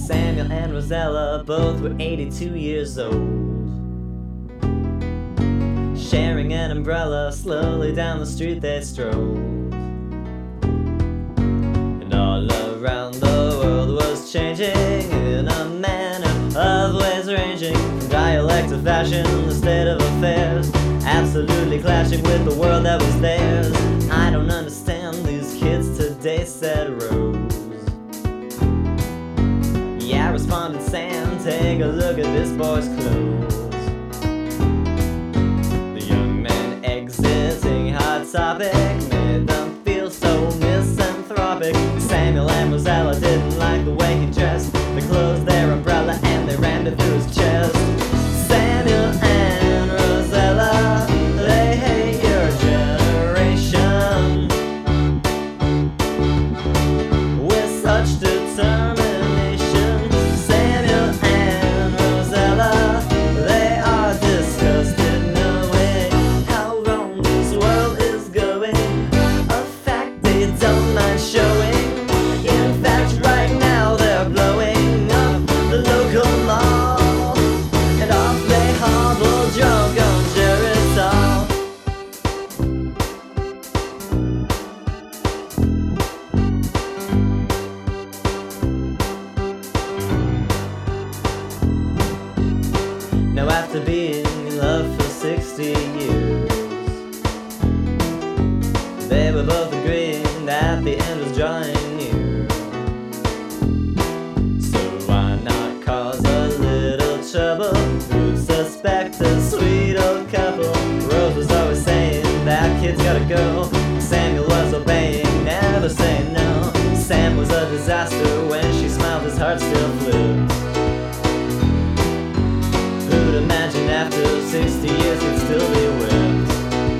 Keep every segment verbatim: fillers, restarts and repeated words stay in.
Samuel and Rosella both were eighty-two years old, sharing an umbrella. Slowly down the street they strolled, and all around the world was changing in a manner of ways ranging from dialect to fashion. The state of affairs absolutely clashing with the world that was theirs. I don't understand these kids today, said Rose. Yeah, responded Sam, take a look at this boy's clothes. The young man exiting Hot Topic made them feel so misanthropic. Samuel and Rosella didn't like the way he dressed. They closed their umbrella and they rammed it through his chest. Samuel and Rosella, they hate your generation with such determination. Samuel and Rosella, they are disgusted knowing how wrong this world is going. A fact they don't mind showing. In fact, right now they're blowing up the local mall, and off they hobble drunk on Geritol. Now after being in love for sixty years, they were both agreeing that the end was drawing near. So why not cause a little trouble? Who'd suspect a sweet old couple? Rose was always saying that kid's gotta go. Samuel was obeying, never saying no. Sam was a disaster. When she smiled, his heart still flew. Who'd imagine after sixty years he'd still be whipped?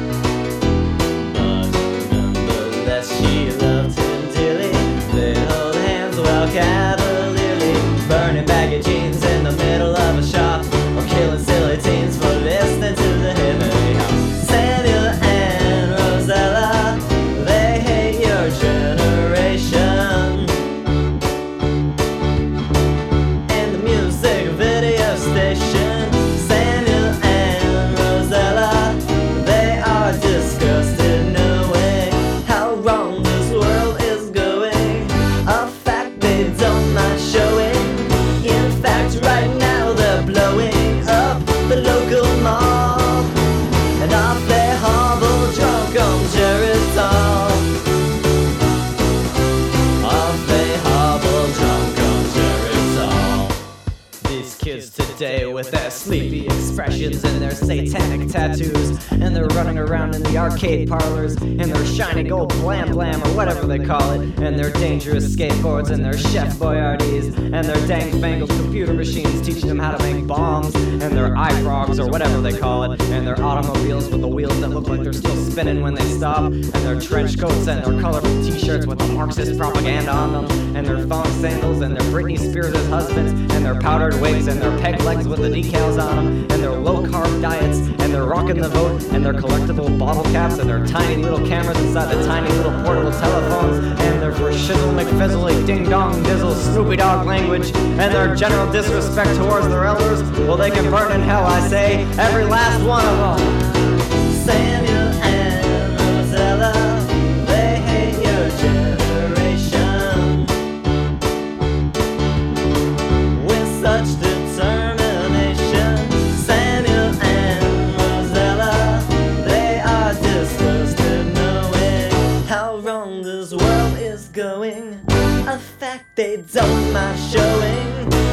But nonetheless she loved him dearly. They held hands while cavalierly burning baggy jeans in the middle of a shop, or killing silly teens for listening to the hippie hop. Samuel and Rosella, they hate your generation and the music video station. Samuel and Rosella, they are disgusted knowing how wrong this world is going. A fact they don't mind showing. In fact, right now they're blowing up the local mall, and off they hobble drunk on Geritol. Off they hobble drunk on Geritol. These kids today with their sleepy expressions and their satanic tattoos, and they're running around in the arcade parlors in their shiny gold blam blam or whatever they call it, and their dangerous skateboards and their Chef Boyardees and their dang fangled computer machines teaching them how to make bombs, and their iFrogs or whatever they call it, and their automobiles with the wheels that look like they're still spinning when they stop, and their trench coats and their colorful t-shirts with the Marxist propaganda on them, and their thong sandals and their Britney Spears as husbands, and their powdered wigs and their peg legs with the decals on them, and their low-carb diets, and their rockin' the vote, and their collectible bottle caps, and their tiny little cameras inside the tiny little portable telephones, and their for shizzle McFizzle ding-dong dizzle Snoopy Dog language, and their general disrespect towards their elders. Well, they can burn in hell, I say, every last one of them. Samuel and Rosella, they hate your generation with such determination. Samuel and Rosella, they are disgusted knowing how wrong this world is going. A fact they don't mind showing.